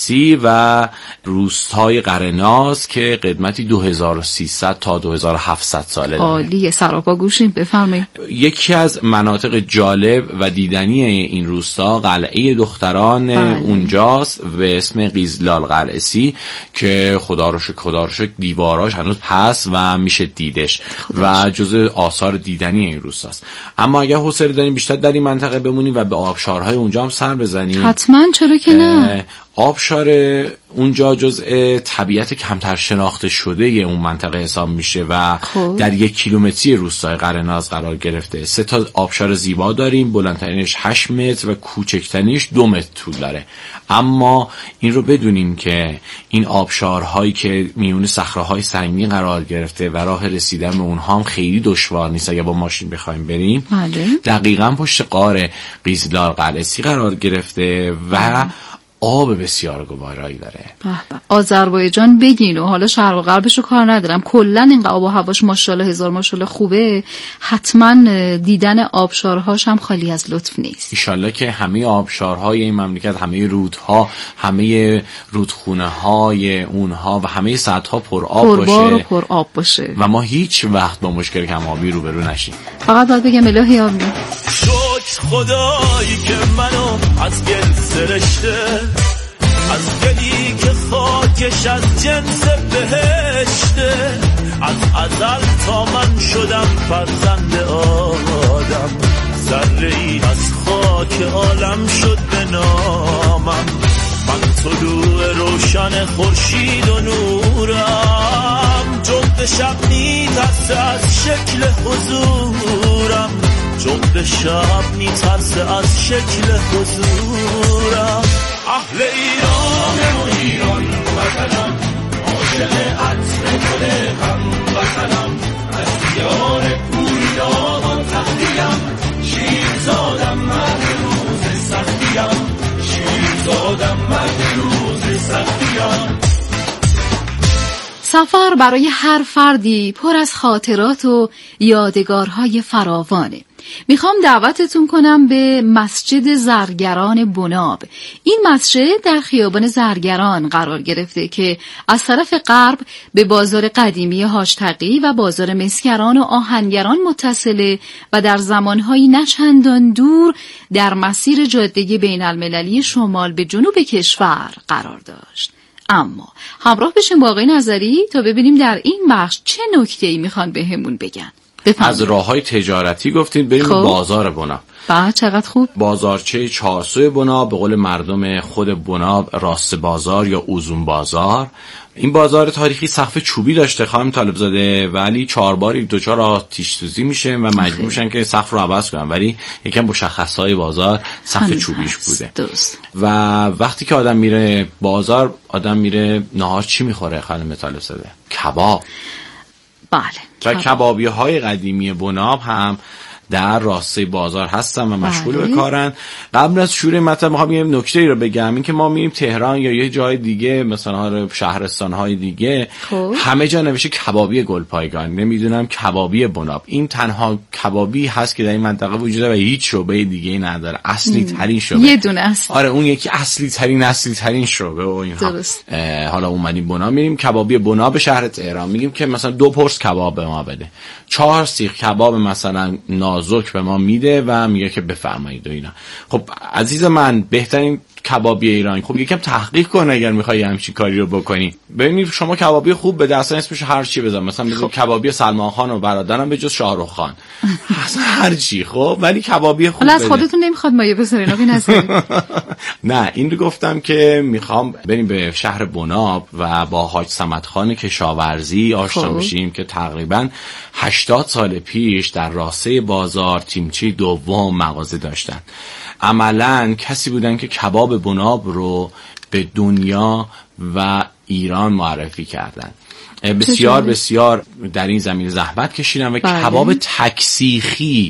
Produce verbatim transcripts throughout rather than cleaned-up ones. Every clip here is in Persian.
قرعسی و روستای قرناز که قدمتی دو هزار و سیصد تا دو هزار و هفتصد ساله داره. عالیه، سراپا گوشیم، بفرمایید. یکی از مناطق جالب و دیدنی این روستا قلعه دختران بله. اونجاست به اسم قیزلال قرعسی که خدا رو شکر خدا رو شکر دیواراش هنوز هست و میشه دیدش و جزء آثار دیدنی این روستاست. اما اگه حوصله داریم بیشتر در این منطقه بمونیم و به آبشارهای اونجا هم سر بزنیم حتما، چرا که نه. آبشار اونجا جزء طبیعت کمتر شناخته شده اون منطقه حساب میشه و خوب. در یک کیلومتری روستای قرناز قرار گرفته. سه تا آبشار زیبا داریم، بلندترینش هشت متر و کوچکترینش دو متر طول داره. اما این رو بدونیم که این آبشارهایی که میون صخره‌های سنگین قرار گرفته و راه رسیدن به اونها هم خیلی دشوار نیست اگه با ماشین بخوایم بریم. بله. دقیقاً پشت غار قیزلال قرعسی قرار گرفته و بله. آب بسیار گوارایی داره. آذربایجان بگین و حالا شرق و غربشو کار ندارم، کلا این آب و هواش ماشاءالله هزار ماشاءالله خوبه. حتما دیدن آبشارهاش هم خالی از لطف نیست. ان شاءالله که همه آبشارهای این مملکت، همه رودها، همه رودخونه های اونها و همه سدها پر آب باشه. پربار و پر آب باشه و ما هیچ وقت با مشکل کم آبی روبرو نشیم. فقط باید بگم الهی آبی. شکر خدایی که منو از گل سرشته، از گلی که خاکش از جنس بهشته، از ازل تا من شدم فرزند آدم، ذره ای از خاک عالم شد به نامم. من طلوع روشن خورشید و نورم، جغد شب میترسه از شکل حضورم، جغد شب میترسه از شکل حضورم. اهل ایرانم و ایران وطنم، عاشق عطر گل غم وطنم، از دیار پوریان و تختیم، شیرزادم مرد روز سختیم، شیرزادم مرد روز سختیم. سفر برای هر فردی پر از خاطرات و یادگارهای فراوانه. میخوام دعوتتون کنم به مسجد زرگران بناب. این مسجد در خیابان زرگران قرار گرفته که از طرف غرب به بازار قدیمی حاج تقی و بازار مسگران و آهنگران متصله و در زمانهای نچندان دور در مسیر جاده بین المللی شمال به جنوب کشور قرار داشت. اما همراه بشیم با آقای نظری تا ببینیم در این بخش چه نکته‌ای میخوان بهمون بگن. بفهمید. از راه‌های تجارتی گفتیم بریم خب. بازار بناب. با چقدر خوب. بازارچه چهارسوی بناب، به قول مردم خود بناب راست بازار یا اوزون بازار. این بازار تاریخی سقف چوبی داشته خانم طالب زاده، ولی چهار باری دوچار آتش سوزی میشه و مجبور میشن که سقف رو عوض کنن، ولی یکم مشخصای بازار سقف چوبیش بوده. دوست. و وقتی که آدم میره بازار، آدم میره نهار چی میخوره خانم طالب زاده؟ کباب. بله. و کبابی های قدیمی بناب هم در راسته بازار هستن و مشغول به کارن. قبل از شروع مطلب میخوام یه نکته ای رو بگم، این که ما میریم تهران یا یه جای دیگه مثلا شهرستان های دیگه خوب. همه جا نوشته کبابی گلپایگان، نمیدونم کبابی بناب. این تنها کبابی هست که در این منطقه وجود داره و هیچ شعبه دیگه ای نداره. اصلی ترین شعبه یه دونه است. آره اون یکی اصلی ترین اصلی ترین شعبه و اینها. درست. حالا اومدیم بناب، میریم کبابی بناب شهر تهران، میگیم که مثلا دو پرس کباب به ما بده، چهار سیخ کباب مثلا نازک به ما میده و میگه که بفرمایید و اینا. خب عزیز من، بهترین کبابی ایران، خب یکم تحقیق کن اگر میخوای همچین کاری رو بکنی. ببینید شما کبابی خوب بده، اصلا اسمش هر چی بذار، مثلا بذار خب. کبابی سلمان خان و برادرم به جز شاهرخ خان، اصلا هر چی، خب ولی کبابی خوب بده. از خودتون نمیخواد مایه بذارین آقای نظری؟ نه این رو گفتم که میخوام بریم به شهر بناب و با حاج صمدخان کشاورزی آشنا بشیم که تقریبا هشتاد سال پیش در راسته بازار تیمچه دوم مغازه داشتن. عملاً کسی بودن که کباب بناب رو به دنیا و ایران معرفی کردن. بسیار بسیار در این زمین زحمت کشیدن و بله. کباب تکسیخی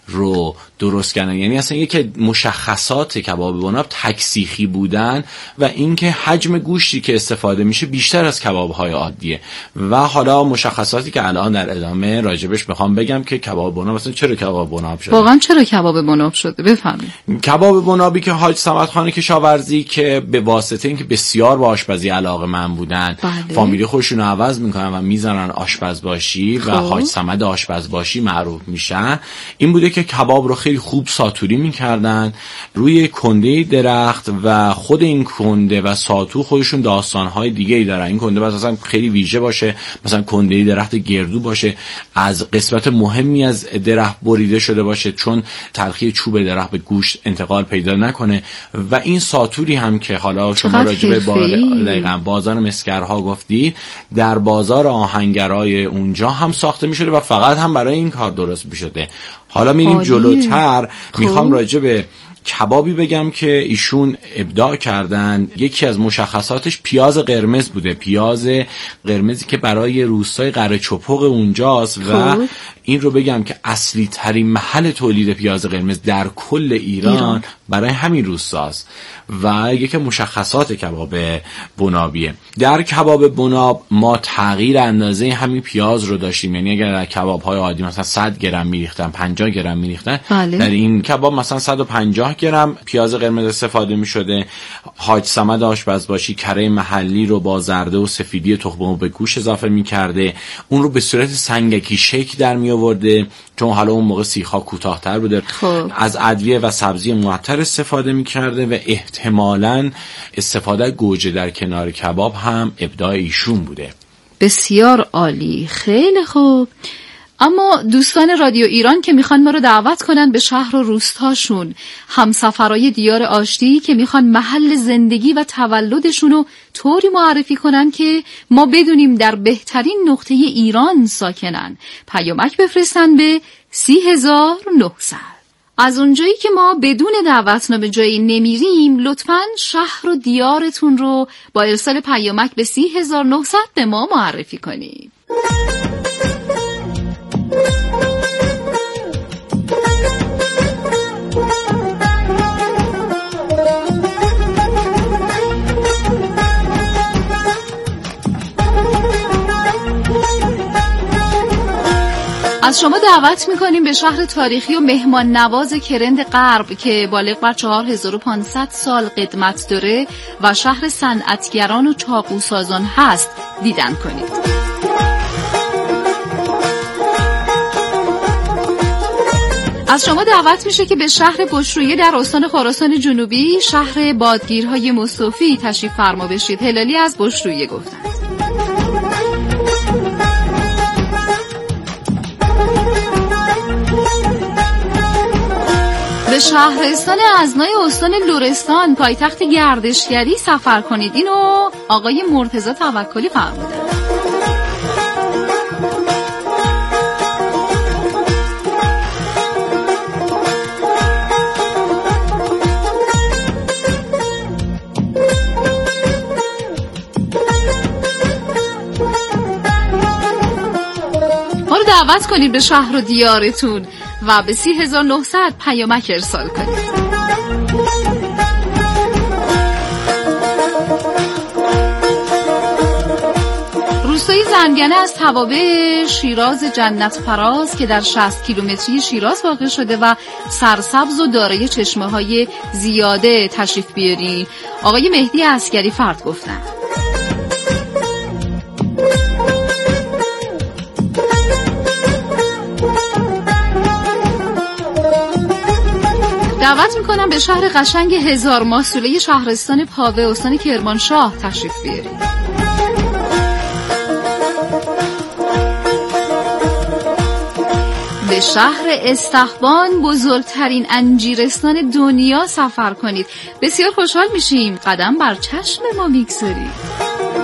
رو درست کردن. یعنی اصلا یکی مشخصات کباب بناب تک سیخی بودن و اینکه حجم گوشتی که استفاده میشه بیشتر از کباب‌های عادیه. و حالا مشخصاتی که الان در ادامه راجبش میخوام بگم که کباب بناب اصلا چرا کباب بناب شده. واقعا چرا کباب بناب شده بفهمید. کباب بنابی که حاج صمدخان کشاورزی که به واسطه اینکه بسیار به آشپزی علاقه‌مند بودن، بله. فامیلی خودشون رو عوض میکنن و میزنن آشپز باشی و حاج صمد آشپز باشی معروف میشن، این بوده که کباب رو خیلی خوب ساتوری میکردن روی کنده درخت و خود این کنده و ساتو خودشون داستانهای دیگه ای دارن. این کنده مثلا خیلی ویژه باشه، مثلا کنده درخت گردو باشه، از قسمت مهمی از درخت بریده شده باشه چون تلخی چوب درخت به گوشت انتقال پیدا نکنه. و این ساتوری هم که حالا شما راجع به با... بازار مسگرها گفتی، در بازار آهنگرای اونجا هم ساخته میشده و فقط هم برای این کار درست میشده. حالا میریم جلوتر، میخوام راجع به کبابی بگم که ایشون ابداع کردن. یکی از مشخصاتش پیاز قرمز بوده، پیاز قرمزی که برای روستای قره چپق اونجاست. و این رو بگم که اصلی ترین محل تولید پیاز قرمز در کل ایران, ایران. برای همین روستاست و یکی مشخصات کباب بنابیه. در کباب بناب ما تغییر اندازه همین پیاز رو داشتیم. یعنی اگر در کباب های عادی مثلا صد گرم میریختن، پنجاه گرم میریختن، بله. در این کباب مثلا صد و پنجاه گرم پیاز قرمز استفاده میشده. حاج صمد آشپز باشی کره محلی رو با زرده و سفیدی تخم مرغ به گوش اضافه میکرده، اون رو به صورت سنگکی شکل در می آورده چون حالا اون موقع سیخ‌ها کوتاه‌تر بوده. خب. از ادویه و سبزی معطر استفاده می‌کرده و احتمالاً استفاده گوجه در کنار کباب هم ابداع ایشون بوده. بسیار عالی، خیلی خوب. اما دوستان رادیو ایران که میخوان ما رو دعوت کنن به شهر و روستاشون، همسفرای دیار آشتی که میخوان محل زندگی و تولدشون رو طوری معرفی کنن که ما بدونیم در بهترین نقطه ایران ساکنن، پیامک بفرستن به سی هزار و نهصد. از اونجایی که ما بدون دعوتنامه جایی نمیریم، لطفاً شهر و دیارتون رو با ارسال پیامک به سی هزار و نهصد به ما معرفی کنید. از شما دعوت میکنیم به شهر تاریخی و مهمان نواز کرند غرب که بالغ بر چهار هزار و پانصد سال قدمت داره و شهر صنعتگران و چاقوسازان هست دیدن کنید. از شما دعوت میشه که به شهر بشرویه در استان خراسان جنوبی، شهر بادگیرهای مصطفی تشریف فرما بشید. هلالی از بشرویه گفتند. به شهرستان ازنای استان لرستان پایتخت گردشگری سفر کنید. اینو آقای مرتضی توکلی فرمودن. ما رو دعوت کنید به شهر و دیارتون و به سی هزار و نهصد پیامک ارسال کنید. روستای زنگنه از توابع شیراز جنت فراز که در شصت کیلومتری شیراز واقع شده و سرسبز و دارای چشمه های زیاده تشریف بیارین. آقای مهدی عسکری فرد گفتن. دعوت میکنم به شهر قشنگ هزار ماسوله شهرستان پاوه استان کرمانشاه تشریف بیارید. به شهر استخوان بزرگترین انجیرستان دنیا سفر کنید. بسیار خوشحال میشیم قدم بر چشم ما میگذارید.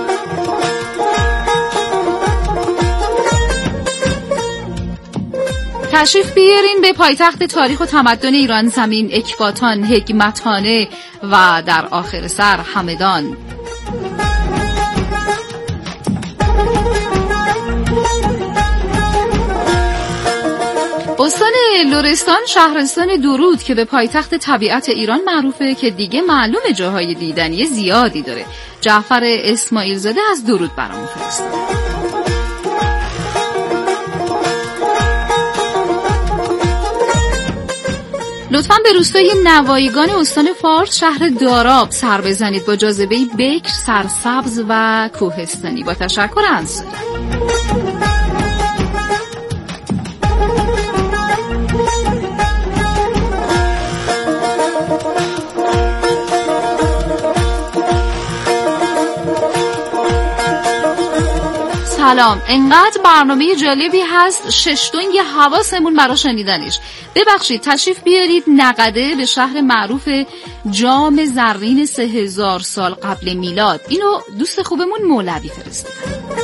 تشریف بیارین به پایتخت تاریخ و تمدن ایران زمین، اکباتان، حکمتانه و در آخر سر همدان. استان لرستان شهرستان درود که به پایتخت طبیعت ایران معروفه که دیگه معلومه جاهای دیدنی زیادی داره. جعفر اسماعیل زاده از درود برامون فرستاد. لطفاً به روستای نوایگان استان فارس شهر داراب سر بزنید با جاذبه‌ای بکر، سرسبز و کوهستانی. با تشکر انصاری. سلام، انقدر برنامه جالبی هست ششتونگ حواسمون برا شنیدنش. ببخشید تشریف بیارید نقده به شهر معروف جام زرین سه هزار سال قبل میلاد. اینو دوست خوبمون مولوی فرستادن.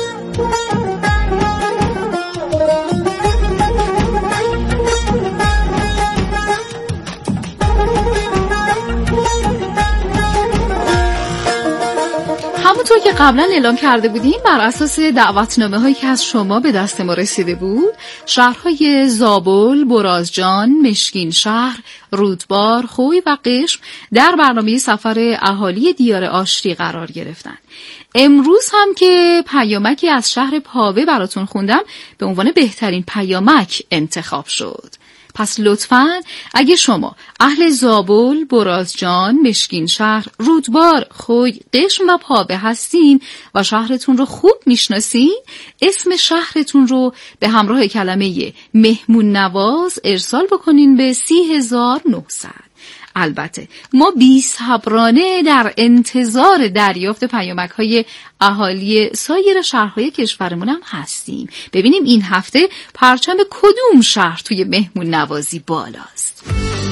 همونطور که قبلا اعلام کرده بودیم بر اساس دعوتنامه هایی که از شما به دست ما رسیده بود، شهرهای زابل، برازجان، مشکین شهر، رودبار، خوی و قشم در برنامه سفر اهالی دیار آشتی قرار گرفتن. امروز هم که پیامکی از شهر پاوه براتون خوندم به عنوان بهترین پیامک انتخاب شد. پس لطفاً اگه شما اهل زابل، برازجان، مشکین شهر، رودبار، خوی، قشم و پاوه هستین و شهرتون رو خوب میشناسین، اسم شهرتون رو به همراه کلمه مهمون نواز ارسال بکنین به سی هزار و نهصد. البته ما بی‌صبرانه در انتظار دریافت پیامک‌های اهالی سایر شهرهای کشورمون هم هستیم. ببینیم این هفته پرچم کدوم شهر توی مهمون نوازی بالاست.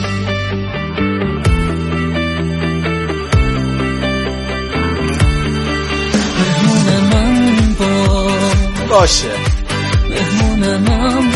مهمون من باشه مهمون من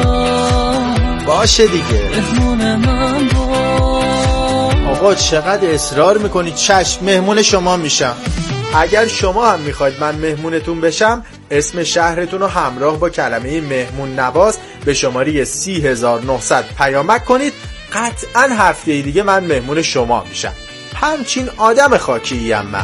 باشه دیگه مهمون من آقا چقدر اصرار میکنید؟ چشم مهمون شما میشم. اگر شما هم میخواید من مهمونتون بشم، اسم شهرتون رو همراه با کلمه مهمون نواز به شماره سی هزار و نهصد پیامک کنید. قطعا هفته دیگه من مهمون شما میشم. همچین آدم خاکی‌ام من.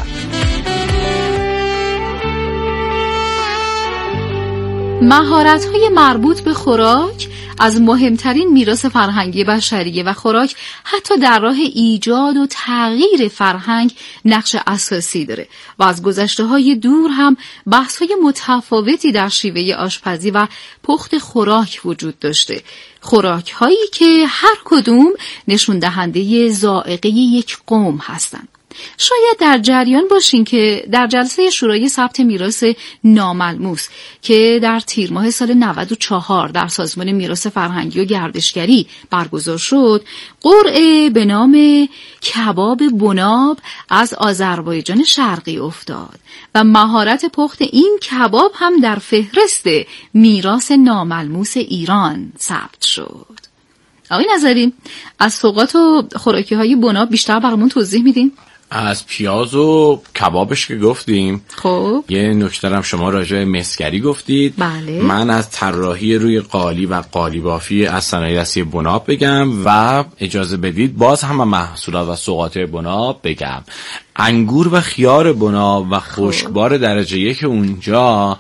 مهارت‌های مربوط به خوراک از مهمترین میراث فرهنگی بشریه و خوراک حتی در راه ایجاد و تغییر فرهنگ نقش اساسی داره و از گذشته‌های دور هم بحث‌های متفاوتی در شیوه آشپزی و پخت خوراک وجود داشته. خوراک‌هایی که هر کدوم نشون دهنده ذائقه یک قوم هستند. شاید در جریان باشین که در جلسه شورای ثبت میراث ناملموس که در تیر ماه سال نود و چهار در سازمان میراث فرهنگی و گردشگری برگزار شد، قرعه به نام کباب بناب از آذربایجان شرقی افتاد و مهارت پخت این کباب هم در فهرست میراث ناملموس ایران ثبت شد. آقای نظری، از سوغات و خوراکی‌های بناب بیشتر برامون توضیح میدین؟ از پیاز و کبابش که گفتیم، خب یه نکته هم شما راجع به مسگری گفتید. بله. من از طراحی روی قالی و قالی بافی از صنایع دستی بناب بگم و اجازه بدید باز هم محصولات و سوغات بناب بگم. انگور و خیار بناب و خشکبار درجه یک اونجا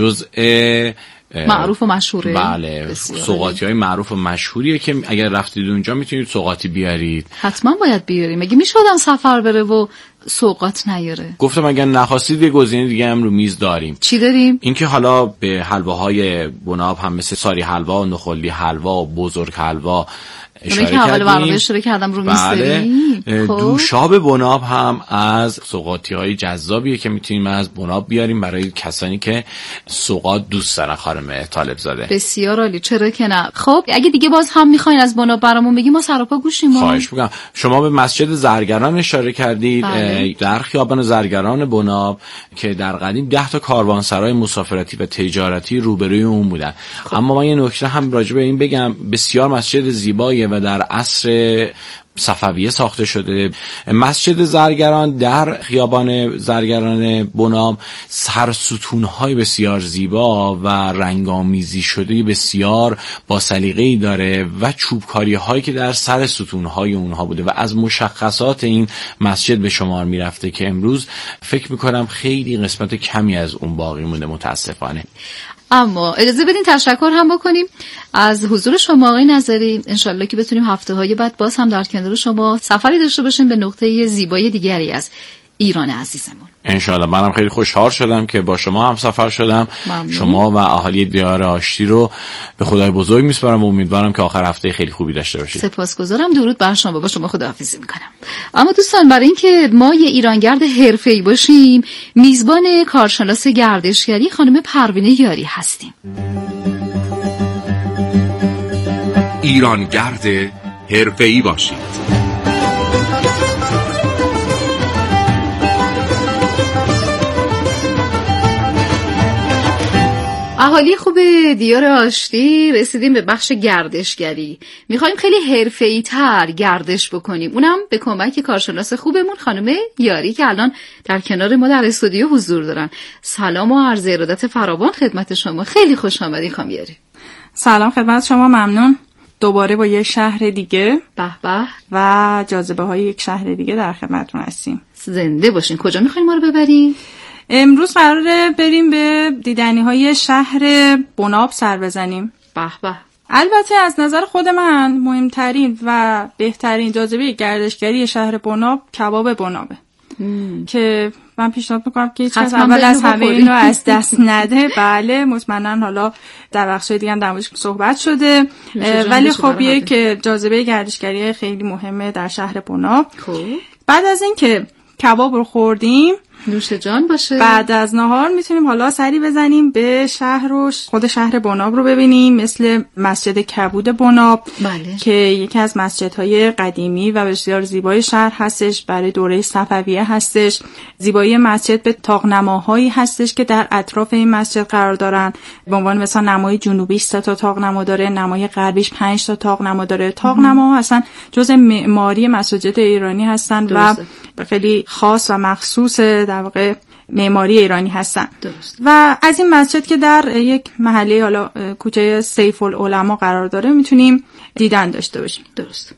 جزء معروف و مشهوره. بله، سوغاتی های معروف و مشهوریه که اگر رفتید اونجا میتونید سوغاتی بیارید. حتما باید بیاریم. مگه میشه آدم سفر بره و سوغات نیاره؟ گفتم اگر نخواستید یه گزینه دیگه هم رو میز داریم. چی داریم؟ اینکه حالا به حلواهای بناب هم مثل ساری حلوا و نخلی حلوا و بزرگ حلوا اشاره کردیم. اول برنامه اشاره کردم رو میز داریم. بله. دوشاب بناب هم از سوغاتی های جذابیه که میتونیم از بناب بیاریم برای کسانی که سوغات دوست دارن. خانم طالب زاده بسیار عالی، چرا که نه. خب اگه دیگه باز هم میخواین از بناب برامون بگیم ما سراپا گوشیم. خواهش میکنم. شما به مسجد زرگران اشاره کردید. بله. در خیابان زرگران بناب که در قدیم ده تا کاروانسرای مسافرتی و تجارتی روبروی اون بودن. خب. اما من یه نکته هم راجع به این بگم، بسیار مسجد زیباییه و در عصر صفویه ساخته شده. مسجد زرگران در خیابان زرگران بناب سرستون‌های بسیار زیبا و رنگامیزی شده بسیار با سلیقه‌ای داره و چوبکاری‌هایی که در سر ستون‌های اونها بوده و از مشخصات این مسجد به شمار میرفته که امروز فکر میکنم خیلی قسمت کمی از اون باقی مونده متاسفانه. اما اجازه بدین تشکر هم بکنیم از حضور شما آقای نظری. انشالله که بتونیم هفته های بعد باز هم در کنار شما سفری داشته باشیم به نقطه زیبای دیگری از ایران عزیزمون. انشالله. منم خیلی خوشحال شدم که با شما هم سفر شدم. ممنون. شما و اهالی دیار آشتی رو به خدای بزرگ میسپارم و امیدوارم که آخر هفته خیلی خوبی داشته باشید. سپاسگزارم. درود بر شما. با شما خداحافظی میکنم. اما دوستان، برای اینکه ما یه ایرانگرد حرفه‌ای باشیم، میزبان کارشناس گردشگری خانم پروینه یاری هستیم. ایرانگرد حرفه‌ای باشید. اهالی خوب دیار آشتی، رسیدیم به بخش گردشگری. میخوایم خیلی حرفه‌ای تر گردش بکنیم، اونم به کمک کارشناس خوبمون خانم یاری که الان در کنار ما در استودیو حضور دارن. سلام و عرض ارادت فراوان خدمت شما. خیلی خوش آمدین خانم یاری. سلام خدمت شما. ممنون. دوباره با یه شهر دیگه به به و جاذبه های یک شهر دیگه در خدمتتون هستیم. زنده باشین. کجا میخواین ما رو ببرین؟ امروز قراره بریم به دیدنی های شهر بناب سر بزنیم. به به. البته از نظر خود من مهمترین و بهترین جاذبه گردشگری شهر بناب کباب بنابه مم. که من پیشنهاد میکنم که هیچ کس اول از همه اینو از دست نده. بله مطمئنا حالا در بخشای دیگه هم در موردش صحبت شده، ولی خب یک جاذبه گردشگری خیلی مهمه در شهر بناب. بعد از اینکه کباب رو خوردیم، نوش جان باشه، بعد از نهار میتونیم حالا سری بزنیم به شهر و خود شهر بناب رو ببینیم، مثل مسجد کبود بناب. بله. که یکی از مسجدهای قدیمی و بسیار زیبای شهر هستش، برای دوره صفویه هستش. زیبایی مسجد به طاق‌نماهایی هستش که در اطراف این مسجد قرار دارن. به عنوان مثلا نمای جنوبی سه تا طاق‌نما داره، نمای غربیش پنج تا طاق‌نما داره. طاق‌نماها اصلا جزء معماری مساجد ایرانی هستن درسته. و خیلی خاص و مخصوص در واقع معماری ایرانی هستن. درست. و از این مسجد که در یک محله حالا کوچه سیف العلماء قرار داره میتونیم دیدن داشته باشیم. درست.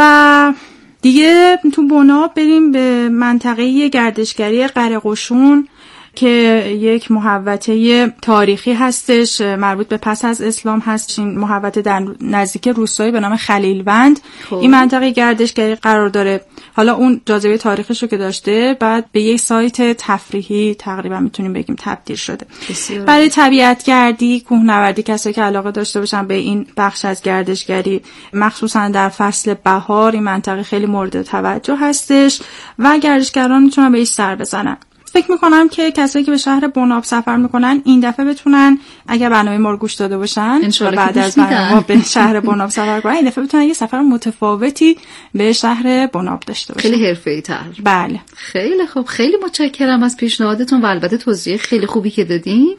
و دیگه تو بناب بریم به منطقه گردشگری قره قشون که یک محوطه تاریخی هستش، مربوط به پس از اسلام هست. این محوطه در نزدیک روستایی به نام خلیلوند خوب. این منطقه گردشگری قرار داره. حالا اون جاذبه تاریخیش رو که داشته، بعد به یک سایت تفریحی تقریبا میتونیم بگیم تبدیل شده. بسیار. برای طبیعت گردی، کوهنوردی، کسایی که علاقه داشته باشن به این بخش از گردشگری، مخصوصا در فصل بهار، این منطقه خیلی مورد توجه هستش و گردشگران میتونن بهش سر بزنن. فکر میکنم که کسایی که به شهر بناب سفر میکنن این دفعه بتونن، اگر برنامه ما رو گوش داده باشن و بعد از برنامه به شهر بناب سفر کنن، این دفعه بتونن یه سفر متفاوتی به شهر بناب داشته باشن. خیلی حرفه‌ای تر. بله. خیلی خوب. خیلی متشکرم از پیشنهادتون و البته توضیح خیلی خوبی که دادین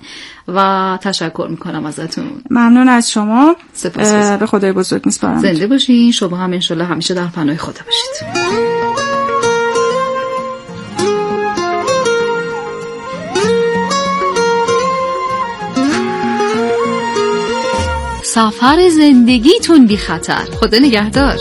و تشکر میکنم ازتون. ممنون از شما. سپاسگزارم. به خدای بزرگ میسپارم. زنده باشین. شما هم انشالله همیشه در پناه خدا باشید. سفر زندگیتون بی خطر. خدا نگهدار.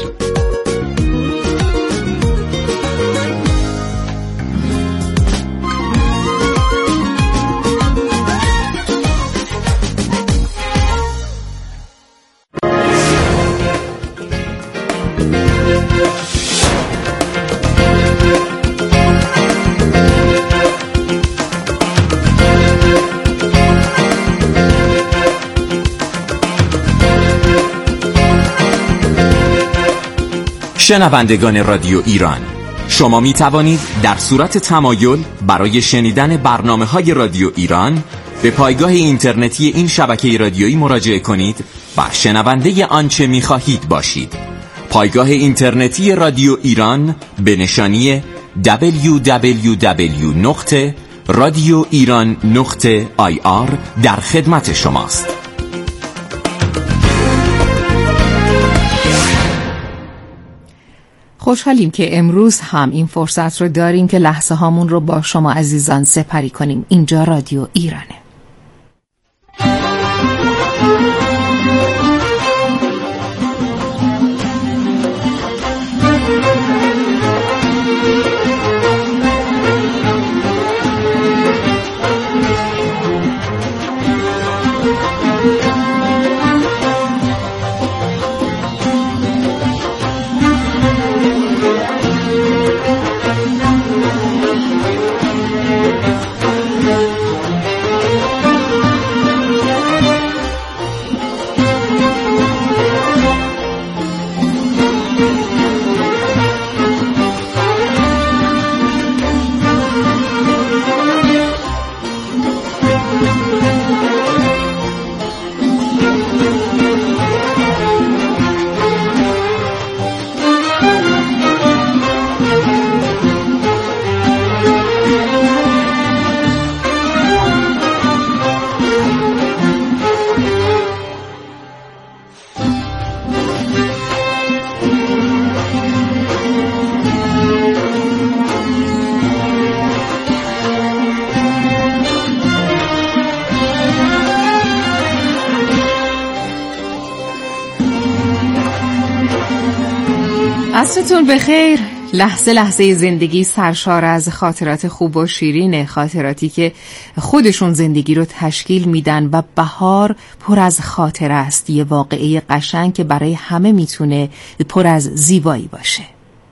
شنوندگان رادیو ایران، شما می توانید در صورت تمایل برای شنیدن برنامه‌های رادیو ایران به پایگاه اینترنتی این شبکه رادیویی مراجعه کنید و شنونده آنچه می خواهید باشید. پایگاه اینترنتی رادیو ایران به نشانی دبلیو دبلیو دبلیو نقطه رادیو ایران نقطه آی آر در خدمت شماست. خوشحالیم که امروز هم این فرصت رو داریم که لحظه هامون رو با شما عزیزان سپری کنیم. اینجا رادیو ایرانه. عصرتون بخیر. لحظه لحظه زندگی سرشار از خاطرات خوب و شیرین، خاطراتی که خودشون زندگی رو تشکیل میدن و بهار پر از خاطره است، یه واقعه قشنگ که برای همه میتونه پر از زیبایی باشه.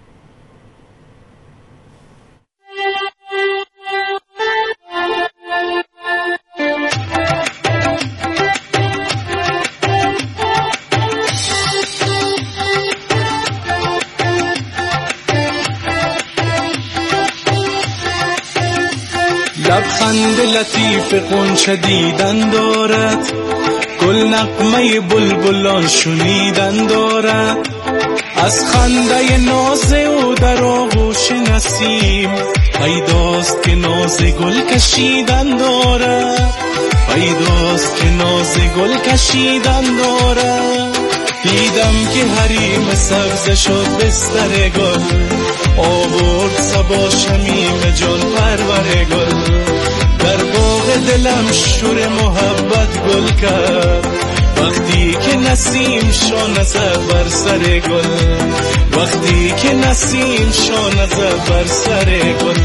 لبخند لطیف غنچه دیدن دارد، گل نغمه بلبلان شنیدن دارد، از خنده ناز او در آغوش نسیم پیداست که ناز گل کشیدن دارد، پیداست که ناز گل کشیدن دارد. دیدم که حریم سبز شد بستر گل، آورد صبا شمیم جان پرور گل، در باغ دلم شور محبت گل کرد، وقتی که نسیم شانه زد بر سر گل، وقتی که نسیم شانه زد بر سر گل.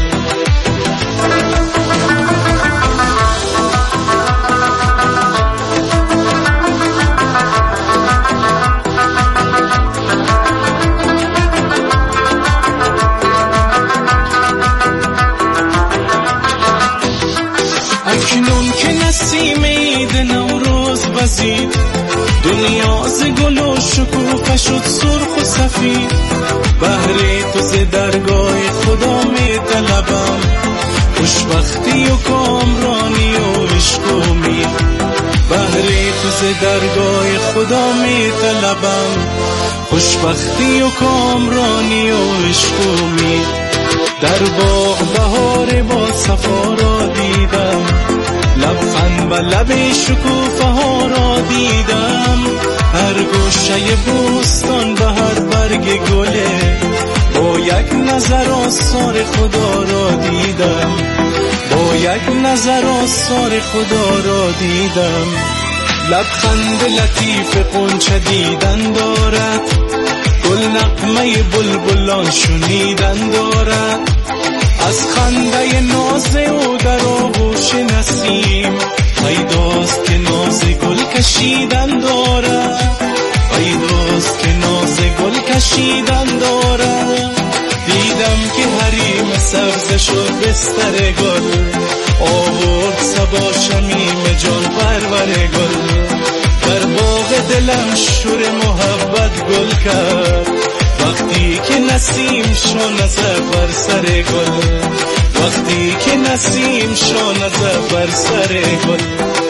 اکنون که نسیم عید نوروز وزید، دنیا ز گل و شکوفه شد سرخ و سفید، بهر تو ز درگاه خدا می طلبم، خوشبختی و کامرانی و عشق و امید، بهر تو ز درگاه خدا می طلبم، خوشبختی و کامرانی و عشق و امید. در باغ بهار با صفا را دیدم، لبخند و لب شکوفه ها را دیدم، هر گوشه بوستان به هر برگ گله، با یک نظر آثار خدا را دیدم، با یک نظر آثار خدا را دیدم. لبخند لطیف غنچه دیدن دارد، گل نغمه بلبلان شنیدن دارد، از خنده ناز او در آغوش نسیم پیداست که ناز گل کشیدن دارد، پیداست که ناز گل کشیدن دارد. دیدم که حریم سبز شد بستر گل، آورد صبا شمیم جان پرور گل، در باغ دلم شور محبت گل کرد، وقتی که نسیم شانه زد بر سر گل، وقتی که نسیم شانه زد بر سر گل.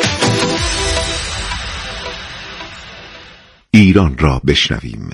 ایران را بشنویم.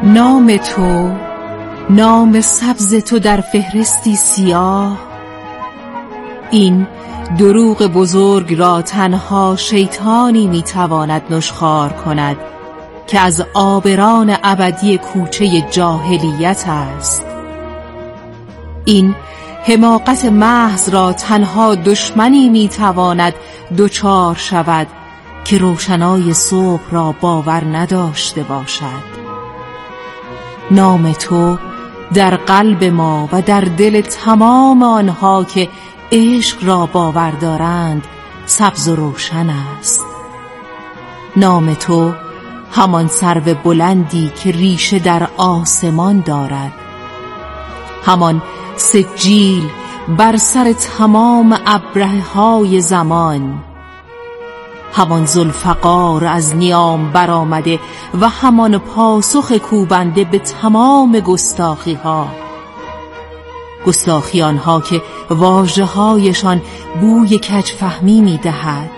نام تو، نام سبز تو در فهرستی سیاه، این دروغ بزرگ را تنها شیطانی میتواند نشخوار کند که از عابران ابدی کوچه جاهلیت است. این حماقت محض را تنها دشمنی میتواند دوچار شود که روشنای صبح را باور نداشته باشد. نام تو در قلب ما و در دل تمام آنها که عشق را باور دارند سبز و روشن است. نام تو همان سرو بلندی که ریشه در آسمان دارد، همان سجیل بر سر تمام ابره‌های زمان، همان ذوالفقار از نیام برآمده و همان پاسخ کوبنده به تمام گستاخی ها، گستاخی آنها که واژه هایشان بوی کجفهمی می دهد.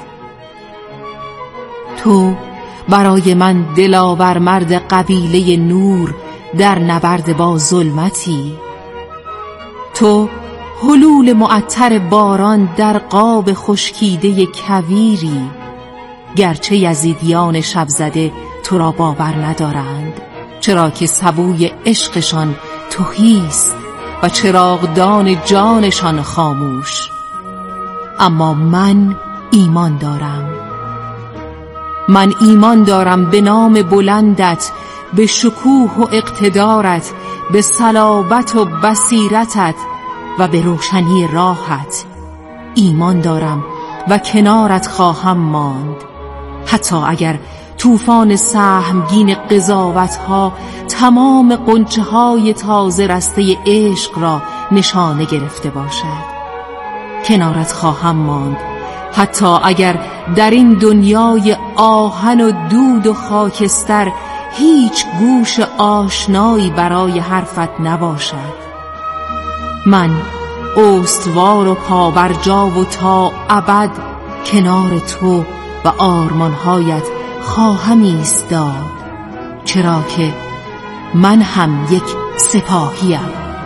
تو برای من دلاور مرد قبیله نور در نبرد با ظلمتی، تو حلول معطر باران در قاب خشکیده کویری، گرچه یزیدیان شب زده تو را باور ندارند، چرا که سبوی عشقشان تهیست و چراغدان جانشان خاموش. اما من ایمان دارم، من ایمان دارم به نام بلندت، به شکوه و اقتدارت، به صلابت و بصیرتت و به روشنی راهت. ایمان دارم و کنارت خواهم ماند، حتی اگر طوفان سهمگین قضاوت‌ها تمام غنچه‌های تازه رسته عشق را نشانه گرفته باشد. کنارت خواهم ماند حتی اگر در این دنیای آهن و دود و خاکستر هیچ گوش آشنایی برای حرفت نباشد. من استوار و پابرجا و تا ابد کنار تو و آرمانهایت خواهم ایستاد، چرا که من هم یک سپاهیم.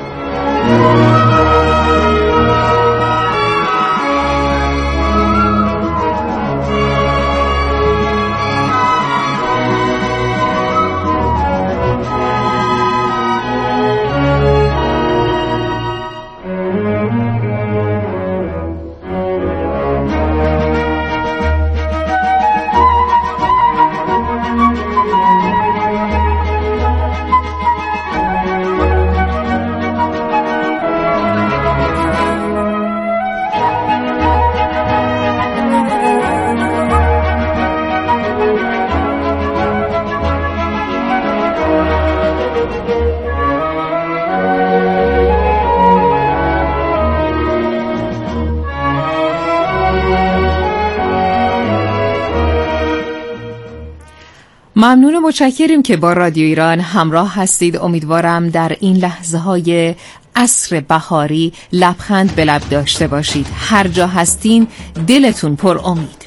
ممنون و متشکریم که با رادیو ایران همراه هستید. امیدوارم در این لحظه های عصر بهاری لبخند به لب داشته باشید. هر جا هستین دلتون پر امید.